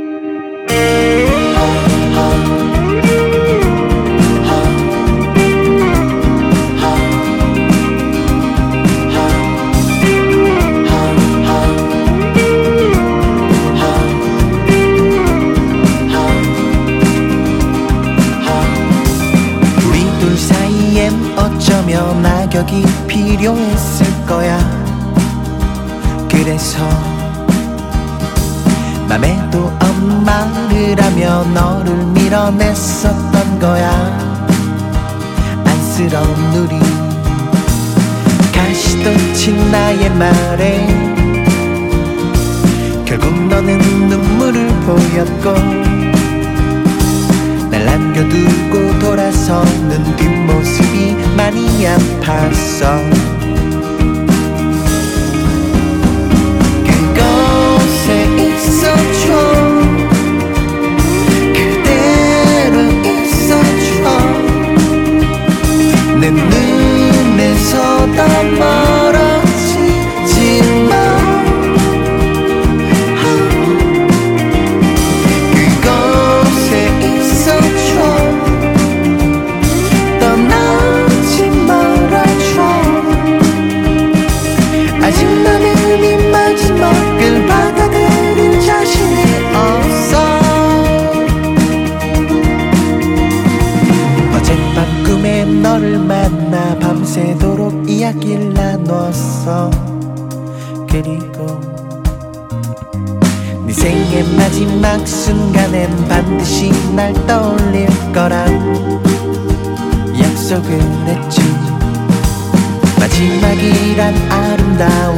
어쩌면 악역이 필요했을 거야. 그래서 맘에도 없는 말을 하며 너를 밀어냈었던 거야. 안쓰러운 우리 가시돋친 나의 말에 결국 너는 눈물을 보였고 날 남겨두고 돌아서는 뒷모습이 많이 아팠어. 그곳에 있어줘. 그대로 있어줘. 내 눈에서 더 멀어지지 마. 아직 나는 이 마지막을 받아들일 자신이 없어. 어젯밤 꿈에 너를 만나 밤새도록 이야기를 나눴어. 그리고 네 생의 마지막 순간엔 반드시 날 떠올릴 거란 약속을 했지. 마지막이란 아름다운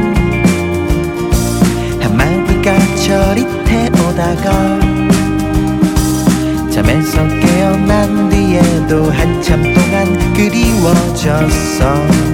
한마디가 저릿해 오다가 잠에서 깨어난 뒤에도 한참 동안 그리워졌어.